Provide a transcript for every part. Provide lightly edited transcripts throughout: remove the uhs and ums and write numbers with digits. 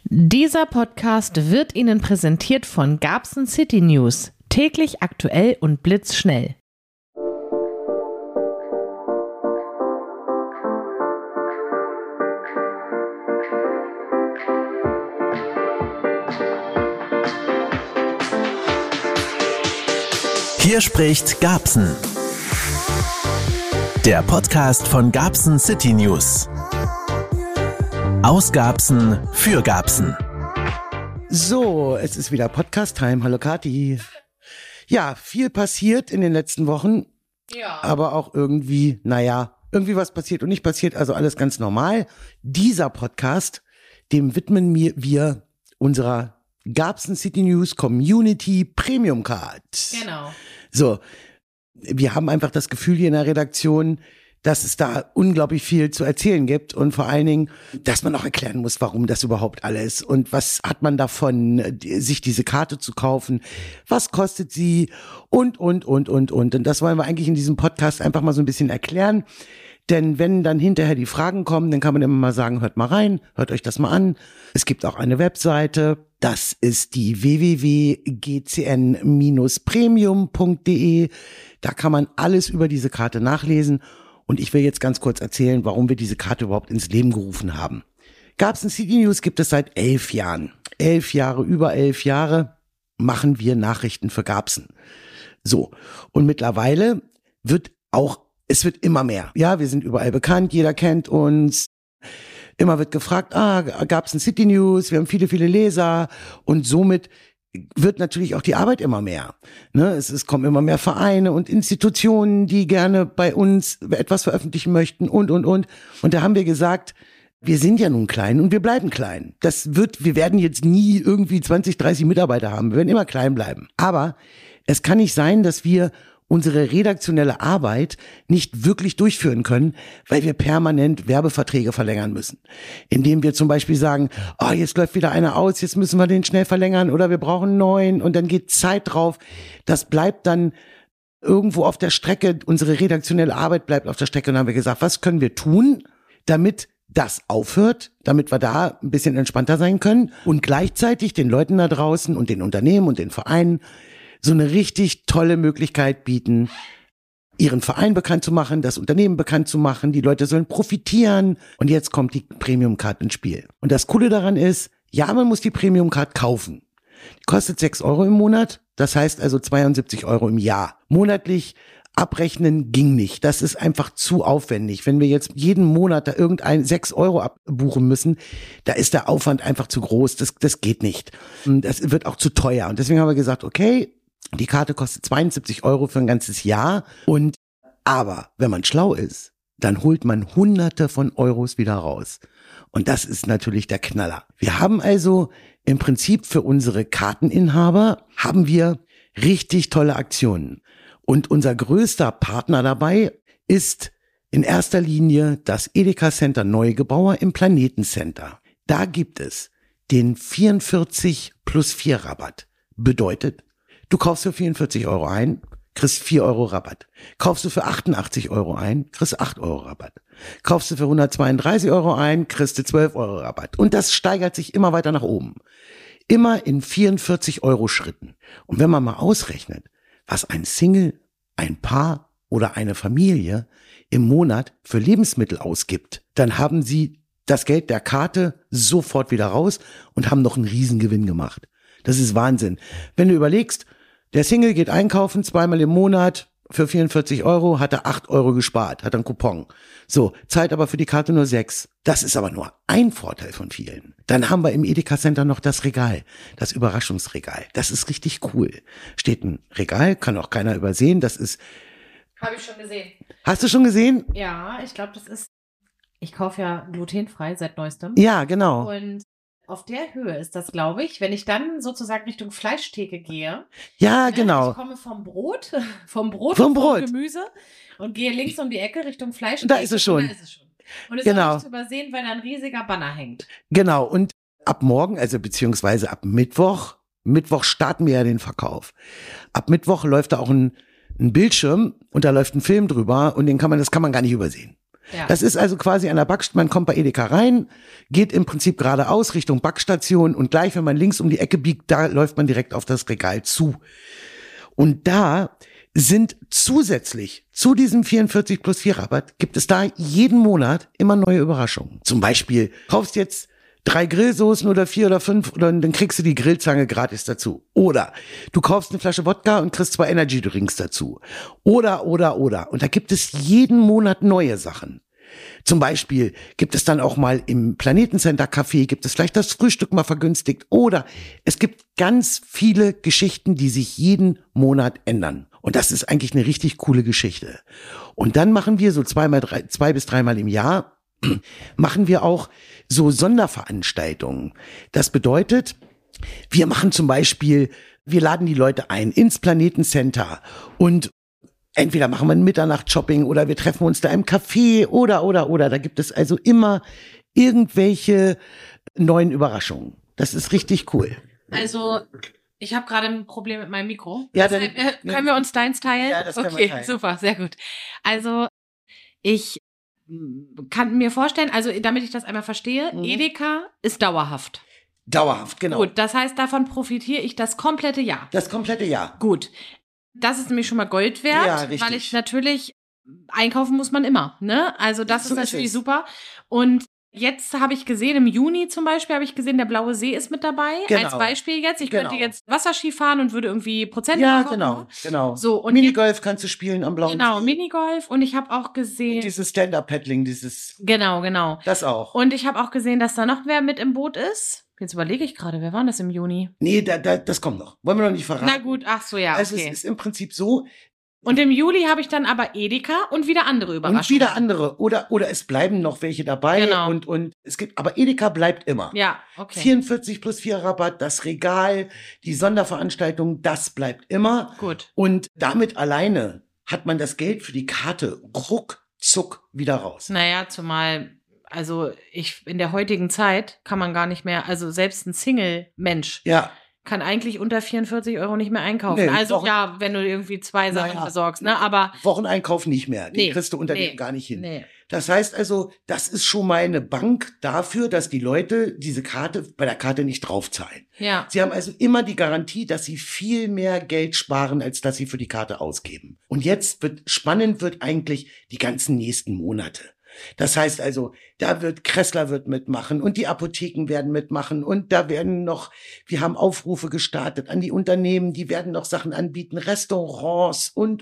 Dieser Podcast wird Ihnen präsentiert von Garbsen City News. Täglich aktuell und blitzschnell. Hier spricht Garbsen. Der Podcast von Garbsen City News. Aus Garbsen für Garbsen. So, es ist wieder Podcast-Time. Hallo Kathi. Ja, viel passiert in den letzten Wochen. Ja. Aber auch irgendwie, irgendwie was passiert und nicht passiert, also alles ganz normal. Dieser Podcast, dem widmen wir unserer Garbsen City News Community Premium Card. Genau. So, wir haben einfach das Gefühl hier in der Redaktion, dass es da unglaublich viel zu erzählen gibt und vor allen Dingen, dass man auch erklären muss, warum das überhaupt alles und was hat man davon, sich diese Karte zu kaufen, was kostet sie und. Und das wollen wir eigentlich in diesem Podcast einfach mal so ein bisschen erklären, denn wenn dann hinterher die Fragen kommen, dann kann man immer mal sagen, hört mal rein, hört euch das mal an. Es gibt auch eine Webseite, das ist die www.gcn-premium.de, da kann man alles über diese Karte nachlesen. Und ich will jetzt ganz kurz erzählen, warum wir diese Karte überhaupt ins Leben gerufen haben. Garbsen City News gibt es seit 11 Jahren. 11 Jahre, über 11 Jahre machen wir Nachrichten für Garbsen. So, und mittlerweile es wird immer mehr. Ja, wir sind überall bekannt, jeder kennt uns. Immer wird gefragt, Garbsen City News, wir haben viele, viele Leser und somit wird natürlich auch die Arbeit immer mehr. Ne? Es kommen immer mehr Vereine und Institutionen, die gerne bei uns etwas veröffentlichen möchten und. Und da haben wir gesagt, wir sind ja nun klein und wir bleiben klein. Wir werden jetzt nie irgendwie 20, 30 Mitarbeiter haben. Wir werden immer klein bleiben. Aber es kann nicht sein, dass wir unsere redaktionelle Arbeit nicht wirklich durchführen können, weil wir permanent Werbeverträge verlängern müssen. Indem wir zum Beispiel sagen, jetzt läuft wieder einer aus, jetzt müssen wir den schnell verlängern oder wir brauchen einen neuen und dann geht Zeit drauf. Das bleibt dann irgendwo auf der Strecke, unsere redaktionelle Arbeit bleibt auf der Strecke und dann haben wir gesagt, was können wir tun, damit das aufhört, damit wir da ein bisschen entspannter sein können und gleichzeitig den Leuten da draußen und den Unternehmen und den Vereinen so eine richtig tolle Möglichkeit bieten, ihren Verein bekannt zu machen, das Unternehmen bekannt zu machen, die Leute sollen profitieren und jetzt kommt die Premium Card ins Spiel. Und das Coole daran ist, ja, man muss die Premium Card kaufen. Die kostet 6 € im Monat, das heißt also 72 € im Jahr. Monatlich abrechnen ging nicht, das ist einfach zu aufwendig. Wenn wir jetzt jeden Monat da 6 € abbuchen müssen, da ist der Aufwand einfach zu groß, das geht nicht. Das wird auch zu teuer und deswegen haben wir gesagt, okay, die Karte kostet 72 € für ein ganzes Jahr aber wenn man schlau ist, dann holt man Hunderte von Euros wieder raus. Und das ist natürlich der Knaller. Wir haben also im Prinzip für unsere Karteninhaber haben wir richtig tolle Aktionen. Und unser größter Partner dabei ist in erster Linie das Edeka Center Neugebauer im Planetencenter. Da gibt es den 44+4 Rabatt. Bedeutet, du kaufst für 44 € ein, kriegst 4 € Rabatt. Kaufst du für 88 € ein, kriegst 8 € Rabatt. Kaufst du für 132 € ein, kriegst du 12 € Rabatt. Und das steigert sich immer weiter nach oben. Immer in 44 € Schritten. Und wenn man mal ausrechnet, was ein Single, ein Paar oder eine Familie im Monat für Lebensmittel ausgibt, dann haben sie das Geld der Karte sofort wieder raus und haben noch einen Riesengewinn gemacht. Das ist Wahnsinn. Wenn du überlegst, der Single geht einkaufen 2-mal im Monat für 44 €, hat er 8 € gespart, hat einen Coupon. So, zahlt aber für die Karte nur 6. Das ist aber nur ein Vorteil von vielen. Dann haben wir im Edeka Center noch das Regal, das Überraschungsregal. Das ist richtig cool. Steht ein Regal, kann auch keiner übersehen. Das ist... Habe ich schon gesehen. Hast du schon gesehen? Ja, ich glaube, ich kaufe ja glutenfrei seit neuestem. Ja, genau. Und auf der Höhe ist das, glaube ich, wenn ich dann sozusagen Richtung Fleischtheke gehe. Ja, genau. Ich komme vom Brot vom Gemüse und gehe links um die Ecke Richtung Fleischtheke. Da ist es schon. Und es ist auch nicht zu übersehen, weil da ein riesiger Banner hängt. Genau. Und ab morgen, also beziehungsweise ab Mittwoch starten wir ja den Verkauf. Ab Mittwoch läuft da auch ein Bildschirm und da läuft ein Film drüber und das kann man gar nicht übersehen. Ja. Das ist also quasi an der Backstation, man kommt bei Edeka rein, geht im Prinzip geradeaus Richtung Backstation und gleich, wenn man links um die Ecke biegt, da läuft man direkt auf das Regal zu. Und da sind zusätzlich zu diesem 44+4 Rabatt, gibt es da jeden Monat immer neue Überraschungen. Zum Beispiel, kaufst jetzt 3 Grillsoßen oder 4 oder 5 und dann kriegst du die Grillzange gratis dazu. Oder du kaufst eine Flasche Wodka und kriegst 2 Energy Drinks dazu. Oder. Und da gibt es jeden Monat neue Sachen. Zum Beispiel gibt es dann auch mal im Planetencenter Café, gibt es vielleicht das Frühstück mal vergünstigt. Oder es gibt ganz viele Geschichten, die sich jeden Monat ändern. Und das ist eigentlich eine richtig coole Geschichte. Und dann machen wir so 2 bis 3 Mal im Jahr, machen wir auch so Sonderveranstaltungen. Das bedeutet, wir machen zum Beispiel, wir laden die Leute ein ins Planetencenter und entweder machen wir ein Mitternachtsshopping oder wir treffen uns da im Café oder. Da gibt es also immer irgendwelche neuen Überraschungen. Das ist richtig cool. Also, ich habe gerade ein Problem mit meinem Mikro. Ja, dann, können wir uns deins teilen? Ja, das können wir teilen. Super, sehr gut. Also, ich kann mir vorstellen, also damit ich das einmal verstehe, Edeka ist dauerhaft. Dauerhaft, genau. Gut, das heißt, davon profitiere ich das komplette Jahr. Das komplette Jahr. Gut. Das ist nämlich schon mal Gold wert, Ja, richtig. weil ich natürlich, einkaufen muss man immer, ne? Also das So ist ist natürlich es. super. Und jetzt habe ich gesehen, im Juni zum Beispiel, habe ich gesehen, der Blaue See ist mit dabei. Genau. Als Beispiel jetzt. Ich Genau. könnte jetzt Wasserski fahren und würde irgendwie Prozente Ja, bekommen. genau. So, und Minigolf kannst du spielen am Blauen Genau, See. Minigolf. Und ich habe auch gesehen. Dieses Stand-Up-Paddling, Genau. das auch. Und ich habe auch gesehen, dass da noch wer mit im Boot ist. Jetzt überlege ich gerade, wer war das im Juni? Nee, das kommt noch. Wollen wir noch nicht verraten. Na gut, ach so, ja, Also okay. es ist im Prinzip so, Und im Juli habe ich dann aber Edeka und wieder andere Überraschungen. und wieder andere. Oder es bleiben noch welche dabei. Genau. Und es gibt, aber Edeka bleibt immer. Ja, okay. 44+4 Rabatt, das Regal, die Sonderveranstaltung, das bleibt immer. Gut. Und damit alleine hat man das Geld für die Karte ruckzuck wieder raus. Naja, zumal, also in der heutigen Zeit kann man gar nicht mehr, also selbst ein Single-Mensch Ja, kann eigentlich unter 44 € nicht mehr einkaufen. Nee, also doch. ja, wenn du irgendwie 2 Sachen Naja. besorgst, ne? Aber Wocheneinkauf nicht mehr. Den Nee, kriegst du unter nee, dem gar nicht hin. nee. Das heißt also, das ist schon mal eine Bank dafür, dass die Leute diese Karte bei der Karte nicht draufzahlen. Ja. Sie haben also immer die Garantie, dass sie viel mehr Geld sparen, als dass sie für die Karte ausgeben. Und jetzt spannend wird eigentlich die ganzen nächsten Monate. Das heißt also, Kressler wird mitmachen und die Apotheken werden mitmachen und da werden noch, wir haben Aufrufe gestartet an die Unternehmen, die werden noch Sachen anbieten, Restaurants und.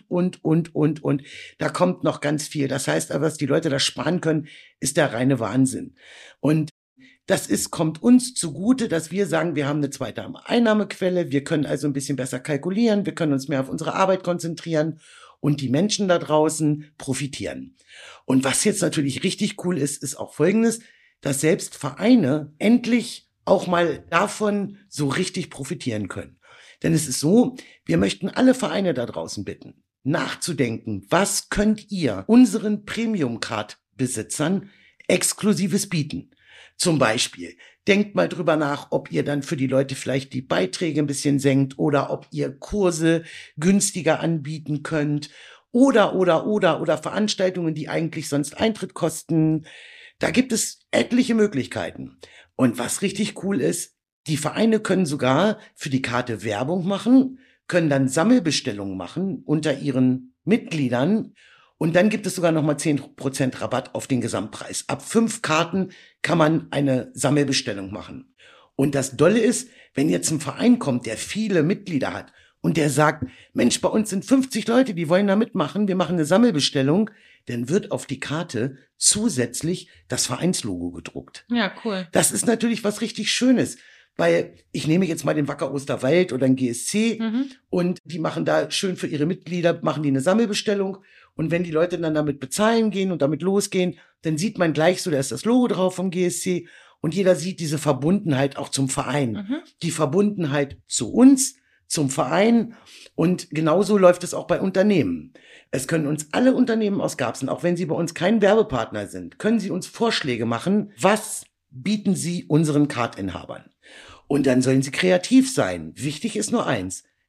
Da kommt noch ganz viel. Das heißt aber, was die Leute da sparen können, ist der reine Wahnsinn. Und kommt uns zugute, dass wir sagen, wir haben eine zweite Einnahmequelle, wir können also ein bisschen besser kalkulieren, wir können uns mehr auf unsere Arbeit konzentrieren und die Menschen da draußen profitieren. Und was jetzt natürlich richtig cool ist, ist auch Folgendes, dass selbst Vereine endlich auch mal davon so richtig profitieren können. Denn es ist so, wir möchten alle Vereine da draußen bitten, nachzudenken, was könnt ihr unseren Premium-Card-Besitzern Exklusives bieten? Zum Beispiel, denkt mal drüber nach, ob ihr dann für die Leute vielleicht die Beiträge ein bisschen senkt oder ob ihr Kurse günstiger anbieten könnt oder Veranstaltungen, die eigentlich sonst Eintritt kosten. Da gibt es etliche Möglichkeiten. Und was richtig cool ist, die Vereine können sogar für die Karte Werbung machen, können dann Sammelbestellungen machen unter ihren Mitgliedern. Und dann gibt es sogar nochmal 10% Rabatt auf den Gesamtpreis. Ab 5 Karten kann man eine Sammelbestellung machen. Und das Dolle ist, wenn jetzt ein Verein kommt, der viele Mitglieder hat und der sagt, Mensch, bei uns sind 50 Leute, die wollen da mitmachen, wir machen eine Sammelbestellung, dann wird auf die Karte zusätzlich das Vereinslogo gedruckt. Ja, cool. Das ist natürlich was richtig Schönes. Weil ich nehme jetzt mal den Wacker Osterwald oder den GSC und die machen da schön für ihre Mitglieder, machen die eine Sammelbestellung. Und wenn die Leute dann damit bezahlen gehen und damit losgehen, dann sieht man gleich so, da ist das Logo drauf vom GSC und jeder sieht diese Verbundenheit auch zum Verein. Die Verbundenheit zu uns, zum Verein und genauso läuft es auch bei Unternehmen. Es können uns alle Unternehmen aus Garbsen, auch wenn sie bei uns kein Werbepartner sind, können sie uns Vorschläge machen, was bieten sie unseren Cardinhabern. Und dann sollen sie kreativ sein. Wichtig ist nur eins.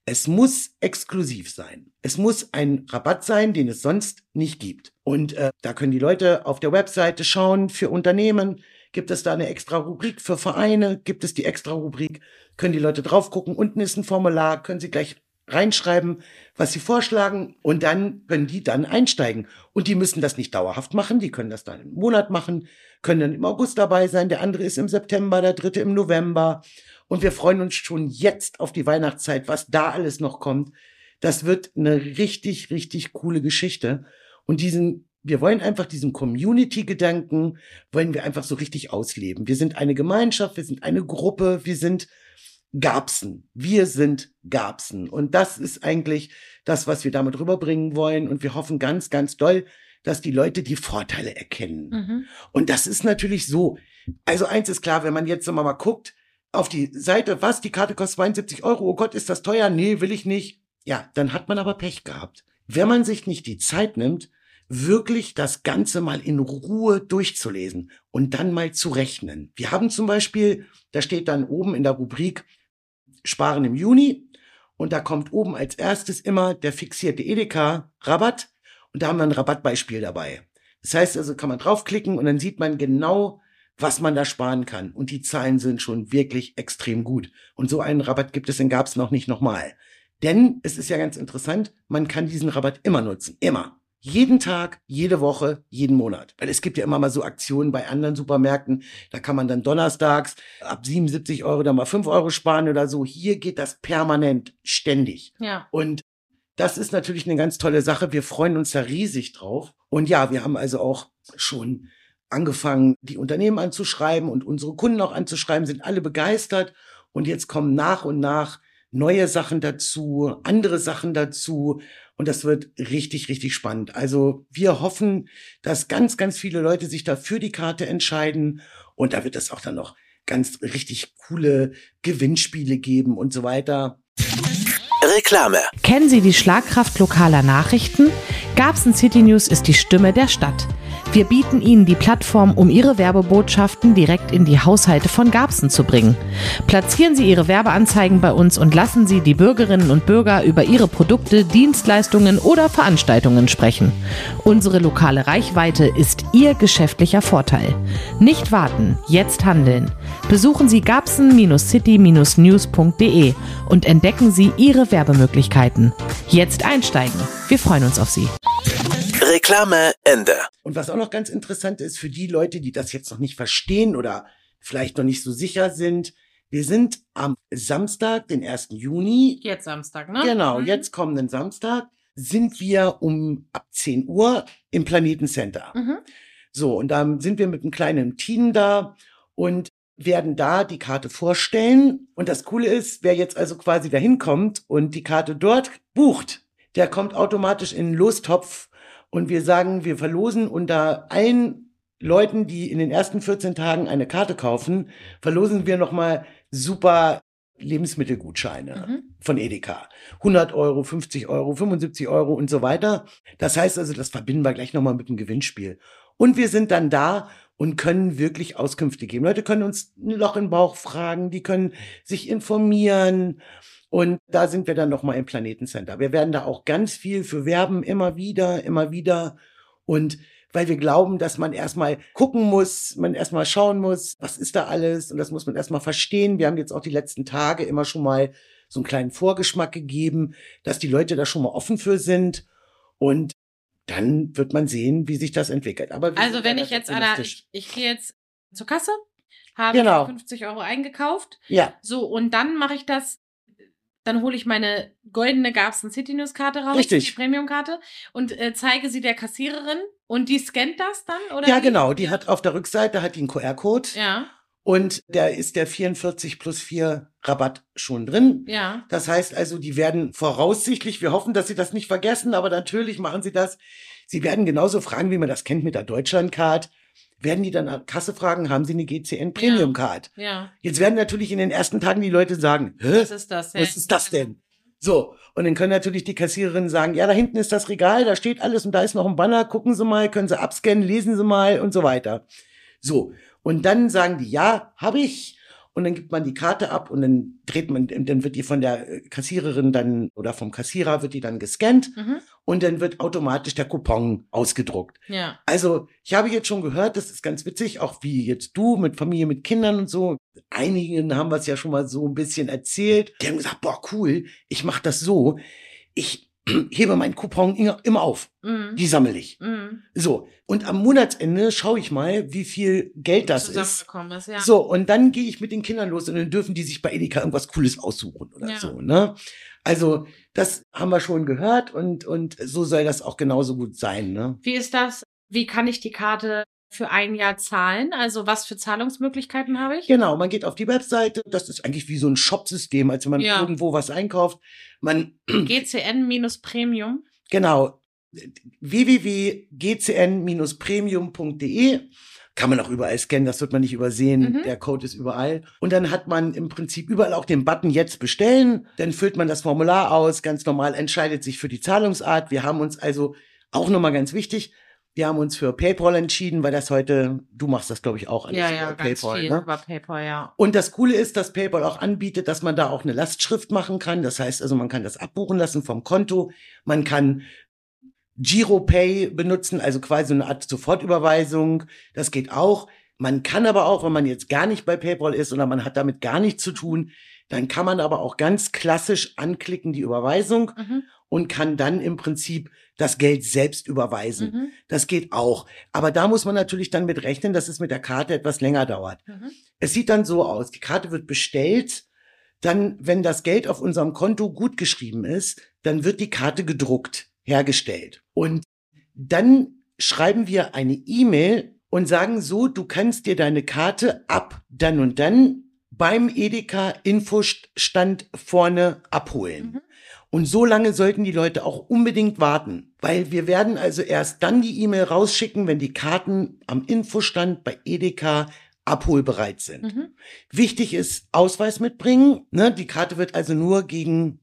Es muss exklusiv sein. Es muss ein Rabatt sein, den es sonst nicht gibt. Und da können die Leute auf der Webseite schauen, für Unternehmen gibt es da eine extra Rubrik, für Vereine gibt es die extra Rubrik, können die Leute drauf gucken. Unten ist ein Formular, können sie gleich reinschreiben, was sie vorschlagen, und dann können die dann einsteigen. Und die müssen das nicht dauerhaft machen, die können das dann im Monat machen, können dann im August dabei sein, der andere ist im September, der dritte im November. Und wir freuen uns schon jetzt auf die Weihnachtszeit, was da alles noch kommt. Das wird eine richtig, richtig coole Geschichte. Und wir wollen einfach diesen Community-Gedanken, wollen wir einfach so richtig ausleben. Wir sind eine Gemeinschaft, wir sind eine Gruppe, wir sind Garbsen. Wir sind Garbsen. Und das ist eigentlich das, was wir damit rüberbringen wollen. Und wir hoffen ganz, ganz doll, dass die Leute die Vorteile erkennen. Mhm. Und das ist natürlich so. Also eins ist klar, wenn man jetzt mal guckt, auf die Seite, was, die Karte kostet 72 €, oh Gott, ist das teuer? Nee, will ich nicht. Ja, dann hat man aber Pech gehabt. Wenn man sich nicht die Zeit nimmt, wirklich das Ganze mal in Ruhe durchzulesen und dann mal zu rechnen. Wir haben zum Beispiel, da steht dann oben in der Rubrik Sparen im Juni, und da kommt oben als erstes immer der fixierte Edeka-Rabatt, und da haben wir ein Rabattbeispiel dabei. Das heißt also, kann man draufklicken und dann sieht man genau, was man da sparen kann. Und die Zahlen sind schon wirklich extrem gut. Und so einen Rabatt gibt es in Garbsen noch nicht nochmal. Denn es ist ja ganz interessant, man kann diesen Rabatt immer nutzen. Immer. Jeden Tag, jede Woche, jeden Monat. Weil es gibt ja immer mal so Aktionen bei anderen Supermärkten. Da kann man dann donnerstags ab 77 € dann mal 5 € sparen oder so. Hier geht das permanent, ständig. Ja. Und das ist natürlich eine ganz tolle Sache. Wir freuen uns da riesig drauf. Und ja, wir haben also auch schon angefangen, die Unternehmen anzuschreiben und unsere Kunden auch anzuschreiben, sind alle begeistert. Und jetzt kommen nach und nach neue Sachen dazu, andere Sachen dazu. Und das wird richtig, richtig spannend. Also wir hoffen, dass ganz, ganz viele Leute sich da für die Karte entscheiden. Und da wird es auch dann noch ganz richtig coole Gewinnspiele geben und so weiter. Reklame. Kennen Sie die Schlagkraft lokaler Nachrichten? Garbsen City News ist die Stimme der Stadt. Wir bieten Ihnen die Plattform, um Ihre Werbebotschaften direkt in die Haushalte von Garbsen zu bringen. Platzieren Sie Ihre Werbeanzeigen bei uns und lassen Sie die Bürgerinnen und Bürger über Ihre Produkte, Dienstleistungen oder Veranstaltungen sprechen. Unsere lokale Reichweite ist Ihr geschäftlicher Vorteil. Nicht warten, jetzt handeln. Besuchen Sie garbsen-city-news.de und entdecken Sie Ihre Werbemöglichkeiten. Jetzt einsteigen. Wir freuen uns auf Sie. Reklame Ende. Und was auch noch ganz interessant ist für die Leute, die das jetzt noch nicht verstehen oder vielleicht noch nicht so sicher sind, wir sind am Samstag, den 1. Juni. Jetzt Samstag, ne? Genau, jetzt kommenden Samstag sind wir ab 10 Uhr im Planetencenter. Mhm. So, und dann sind wir mit einem kleinen Team da und werden da die Karte vorstellen. Und das Coole ist, wer jetzt also quasi dahin kommt und die Karte dort bucht, der kommt automatisch in den Lostopf. Und wir sagen, wir verlosen unter allen Leuten, die in den ersten 14 Tagen eine Karte kaufen, verlosen wir nochmal super Lebensmittelgutscheine von Edeka. 100 €, 50 €, 75 € und so weiter. Das heißt also, das verbinden wir gleich nochmal mit dem Gewinnspiel. Und wir sind dann da und können wirklich Auskünfte geben. Leute können uns ein Loch im Bauch fragen, die können sich informieren. Und da sind wir dann nochmal im Planetencenter. Wir werden da auch ganz viel für werben, immer wieder. Und weil wir glauben, dass man erstmal gucken muss, man erstmal schauen muss, was ist da alles? Und das muss man erstmal verstehen. Wir haben jetzt auch die letzten Tage immer schon mal so einen kleinen Vorgeschmack gegeben, dass die Leute da schon mal offen für sind. Und dann wird man sehen, wie sich das entwickelt. Aber also wenn ich jetzt, ich gehe jetzt zur Kasse, habe 50 € eingekauft. Ja. So, und dann mache ich das. Dann hole ich meine goldene Garbsen City News Karte raus, Richtig. Die Premium-Karte, und zeige sie der Kassiererin, und die scannt das dann, oder? Ja, genau. Die hat auf der Rückseite einen QR-Code. Ja. Und da ist der 44+4 Rabatt schon drin. Ja. Das heißt also, die werden voraussichtlich, wir hoffen, dass sie das nicht vergessen, aber natürlich machen sie das. Sie werden genauso fragen, wie man das kennt mit der Deutschlandcard. Werden die dann an Kasse fragen, haben sie eine GCN Premium Card? Ja. Jetzt werden natürlich in den ersten Tagen die Leute sagen, hä? Was ist das denn? Was ist das denn? So, und dann können natürlich die Kassiererinnen sagen, ja, da hinten ist das Regal, da steht alles und da ist noch ein Banner, gucken Sie mal, können Sie abscannen, lesen Sie mal und so weiter. So, und dann sagen die, ja, habe ich. und dann gibt man die Karte ab und dann dann wird die von der Kassiererin dann oder vom Kassierer wird die dann gescannt und dann wird automatisch der Coupon ausgedruckt. Ja. Also ich habe jetzt schon gehört, das ist ganz witzig, auch wie jetzt du mit Familie, mit Kindern und so. Einigen haben wir es ja schon mal so ein bisschen erzählt. Die haben gesagt, boah, cool, ich mache das so. Ich hebe meinen Coupon immer auf. Die sammle ich. So. Und am Monatsende schaue ich mal, wie viel Geld das ist. Ja. So. Und dann gehe ich mit den Kindern los und dann dürfen die sich bei Edeka irgendwas Cooles aussuchen oder so, ne? Also, das haben wir schon gehört und so soll das auch genauso gut sein, ne? Wie ist das? Wie kann ich die Karte für ein Jahr zahlen? Also was für Zahlungsmöglichkeiten habe ich? Genau, man geht auf die Webseite. Das ist eigentlich wie so ein Shopsystem, als wenn man irgendwo was einkauft. GCN-Premium. Genau. www.gcn-premium.de kann man auch überall scannen, das wird man nicht übersehen. Der Code ist überall. Und dann hat man im Prinzip überall auch den Button jetzt bestellen. Dann füllt man das Formular aus, ganz normal, entscheidet sich für die Zahlungsart. Wir haben uns also, auch nochmal ganz wichtig, wir haben uns für PayPal entschieden, weil das heute, du machst das, glaube ich, auch alles über ganz PayPal. Viel über PayPal, ja. Und das Coole ist, dass PayPal auch anbietet, dass man da auch eine Lastschrift machen kann. Das heißt also, man kann das abbuchen lassen vom Konto. Man kann GiroPay benutzen, also quasi eine Art Sofortüberweisung. Das geht auch. Man kann aber auch, wenn man jetzt gar nicht bei PayPal ist oder man hat damit gar nichts zu tun, dann kann man aber auch ganz klassisch anklicken, die Überweisung, und kann dann im Prinzip das Geld selbst überweisen. Das geht auch. Aber da muss man natürlich dann mit rechnen, dass es mit der Karte etwas länger dauert. Es sieht dann so aus, die Karte wird bestellt, dann, wenn das Geld auf unserem Konto gut geschrieben ist, dann wird die Karte gedruckt, hergestellt. Und dann schreiben wir eine E-Mail und sagen so, du kannst dir deine Karte ab dann und dann beim Edeka-Infostand vorne abholen. Und so lange sollten die Leute auch unbedingt warten, weil wir werden also erst dann die E-Mail rausschicken, wenn die Karten am Infostand bei Edeka abholbereit sind. Wichtig ist, Ausweis mitbringen. Ne? Die Karte wird also nur gegen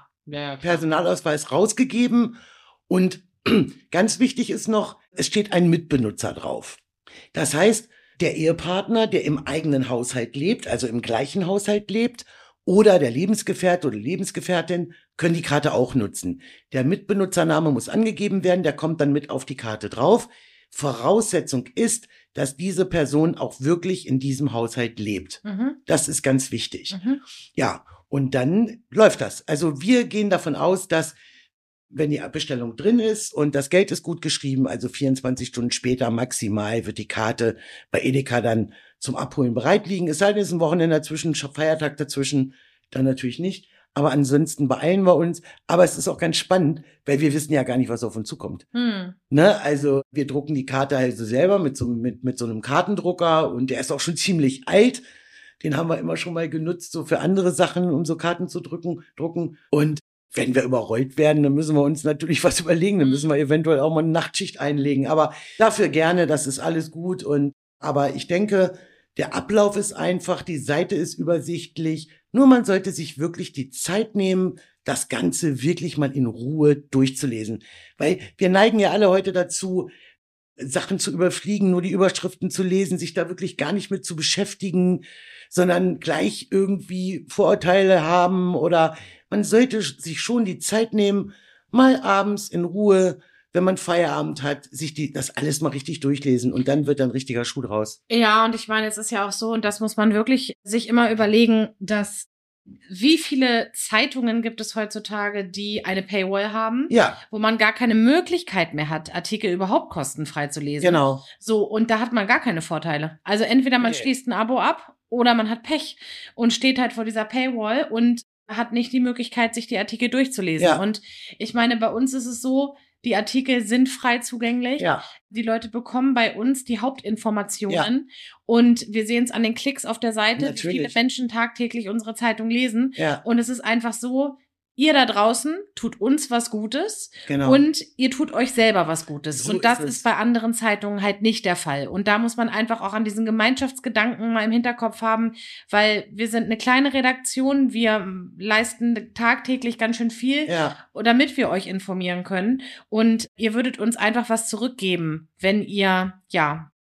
Personalausweis rausgegeben. Und ganz wichtig ist noch, es steht ein Mitbenutzer drauf. Das heißt, der Ehepartner, der im eigenen Haushalt lebt, also im gleichen Haushalt lebt, oder der Lebensgefährte oder Lebensgefährtin können die Karte auch nutzen. Der Mitbenutzername muss angegeben werden, der kommt dann mit auf die Karte drauf. Voraussetzung ist, dass diese Person auch wirklich in diesem Haushalt lebt. Das ist ganz wichtig. Ja, und dann läuft das. Also wir gehen davon aus, dass wenn die Bestellung drin ist und das Geld ist gut geschrieben, also 24 Stunden später maximal wird die Karte bei Edeka dann zum Abholen bereit liegen. Es sei denn, es ist ein Wochenende dazwischen, Feiertag dazwischen, dann natürlich nicht. Aber ansonsten beeilen wir uns. Aber es ist auch ganz spannend, weil wir wissen ja gar nicht, was auf uns zukommt. Ne? Also wir drucken die Karte also selber mit so einem Kartendrucker und der ist auch schon ziemlich alt. Den haben wir immer schon mal genutzt, so für andere Sachen, um so Karten zu drucken. Und wenn wir überrollt werden, dann müssen wir uns natürlich was überlegen. Dann müssen wir eventuell auch mal eine Nachtschicht einlegen. Aber dafür gerne, das ist alles gut. Aber ich denke, der Ablauf ist einfach, die Seite ist übersichtlich. Nur man sollte sich wirklich die Zeit nehmen, das Ganze wirklich mal in Ruhe durchzulesen. Weil wir neigen ja alle heute dazu, Sachen zu überfliegen, nur die Überschriften zu lesen, sich da wirklich gar nicht mit zu beschäftigen, sondern gleich irgendwie Vorurteile haben, oder man sollte sich schon die Zeit nehmen, mal abends in Ruhe, wenn man Feierabend hat, sich das alles mal richtig durchlesen, und dann wird dann richtiger Schuh draus. Ja, und ich meine, es ist ja auch so, und das muss man wirklich sich immer überlegen, dass wie viele Zeitungen gibt es heutzutage, die eine Paywall haben, wo man gar keine Möglichkeit mehr hat, Artikel überhaupt kostenfrei zu lesen. Genau. So, und da hat man gar keine Vorteile. Also entweder man schließt ein Abo ab oder man hat Pech und steht halt vor dieser Paywall und hat nicht die Möglichkeit, sich die Artikel durchzulesen. Ja. Und ich meine, bei uns ist es so, die Artikel sind frei zugänglich. Ja. Die Leute bekommen bei uns die Hauptinformationen. Ja. Und wir sehen es an den Klicks auf der Seite, wie viele Menschen tagtäglich unsere Zeitung lesen. Ja. Und es ist einfach so, ihr da draußen tut uns was Gutes, und ihr tut euch selber was Gutes. So, und das ist bei anderen Zeitungen halt nicht der Fall. Und da muss man einfach auch an diesen Gemeinschaftsgedanken mal im Hinterkopf haben, weil wir sind eine kleine Redaktion, wir leisten tagtäglich ganz schön viel, damit wir euch informieren können. Und ihr würdet uns einfach was zurückgeben, wenn ihr,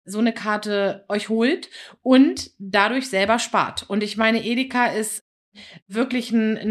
so eine Karte euch holt und dadurch selber spart. Und ich meine, Edeka ist wirklich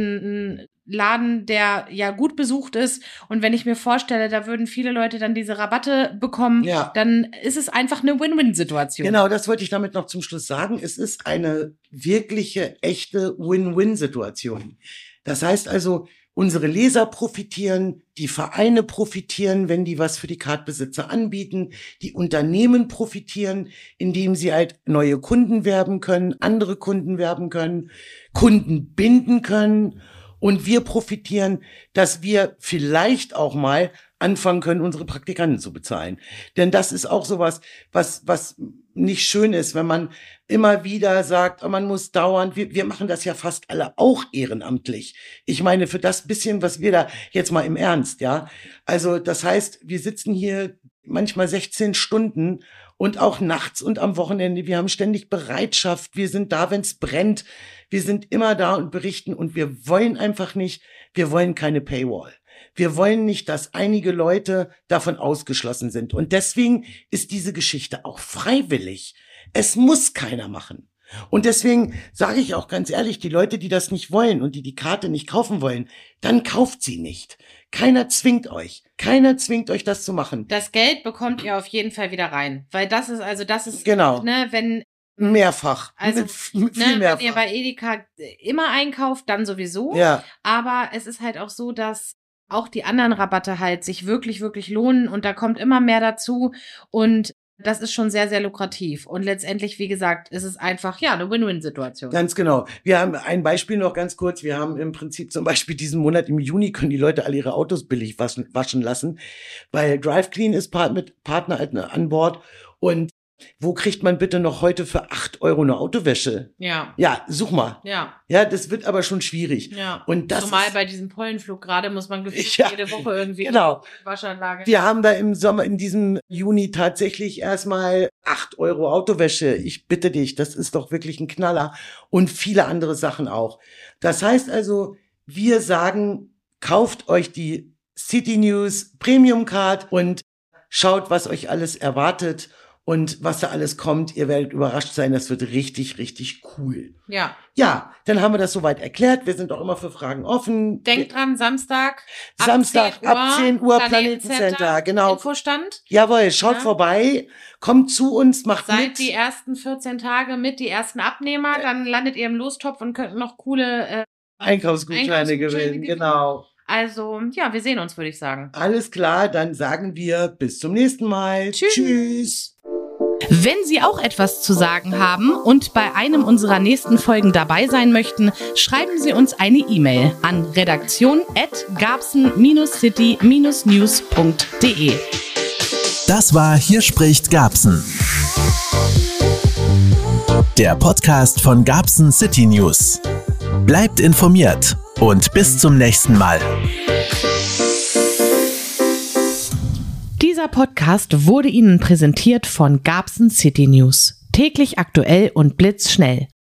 ein Laden, der ja gut besucht ist. Und wenn ich mir vorstelle, da würden viele Leute dann diese Rabatte bekommen, dann ist es einfach eine Win-Win-Situation. Genau, das wollte ich damit noch zum Schluss sagen. Es ist eine wirkliche, echte Win-Win-Situation. Das heißt also, unsere Leser profitieren, die Vereine profitieren, wenn die was für die Cardbesitzer anbieten, die Unternehmen profitieren, indem sie halt neue Kunden werben können, andere Kunden werben können, Kunden binden können, und wir profitieren, dass wir vielleicht auch mal anfangen können, unsere Praktikanten zu bezahlen. Denn das ist auch sowas, was nicht schön ist, wenn man immer wieder sagt, oh, man muss dauernd, wir machen das ja fast alle auch ehrenamtlich. Ich meine, für das bisschen, was wir da jetzt mal im Ernst, ja. Also das heißt, wir sitzen hier manchmal 16 Stunden und auch nachts und am Wochenende. Wir haben ständig Bereitschaft. Wir sind da, wenn es brennt. Wir sind immer da und berichten, und wir wollen einfach nicht, wir wollen keine Paywall. Wir wollen nicht, dass einige Leute davon ausgeschlossen sind. Und deswegen ist diese Geschichte auch freiwillig. Es muss keiner machen. Und deswegen sage ich auch ganz ehrlich, die Leute, die das nicht wollen und die die Karte nicht kaufen wollen, dann kauft sie nicht. Keiner zwingt euch. Keiner zwingt euch, das zu machen. Das Geld bekommt ihr auf jeden Fall wieder rein. Weil das ist, genau. Ne, wenn mehrfach. Also, viel mehrfach. Wenn ihr bei Edeka immer einkauft, dann sowieso. Ja. Aber es ist halt auch so, dass auch die anderen Rabatte halt sich wirklich, wirklich lohnen, und da kommt immer mehr dazu, und das ist schon sehr, sehr lukrativ. Und letztendlich, wie gesagt, ist es einfach, eine Win-Win-Situation. Ganz genau. Wir haben ein Beispiel noch ganz kurz. Wir haben im Prinzip zum Beispiel diesen Monat im Juni können die Leute alle ihre Autos billig waschen lassen, weil Drive Clean ist Partner an Bord. Und wo kriegt man bitte noch heute für 8 € eine Autowäsche? Ja. Ja, such mal. Ja. Ja, das wird aber schon schwierig. Ja. Und das zumal bei diesem Pollenflug gerade muss man gefühlt jede Woche irgendwie genau. Waschanlage. Wir haben da im Sommer, in diesem Juni tatsächlich erstmal 8 € Autowäsche. Ich bitte dich, das ist doch wirklich ein Knaller. Und viele andere Sachen auch. Das heißt also, wir sagen, kauft euch die City News Premium Card und schaut, was euch alles erwartet. Und was da alles kommt, ihr werdet überrascht sein, das wird richtig, richtig cool. Ja. Ja, dann haben wir das soweit erklärt. Wir sind auch immer für Fragen offen. Denkt dran, Samstag ab 10 Uhr Planetencenter, genau. Infostand. Jawohl, schaut vorbei, kommt zu uns, macht mit. Seid die ersten 14 Tage mit, die ersten Abnehmer, dann landet ihr im Lostopf und könnt noch coole Einkaufsgutscheine gewinnen, genau. Also, wir sehen uns, würde ich sagen. Alles klar, dann sagen wir bis zum nächsten Mal. Tschüss. Wenn Sie auch etwas zu sagen haben und bei einem unserer nächsten Folgen dabei sein möchten, schreiben Sie uns eine E-Mail an redaktion@garbsen-city-news.de. Das war Hier spricht Garbsen. Der Podcast von Garbsen City News. Bleibt informiert und bis zum nächsten Mal. Dieser Podcast wurde Ihnen präsentiert von Garbsen City News. Täglich aktuell und blitzschnell.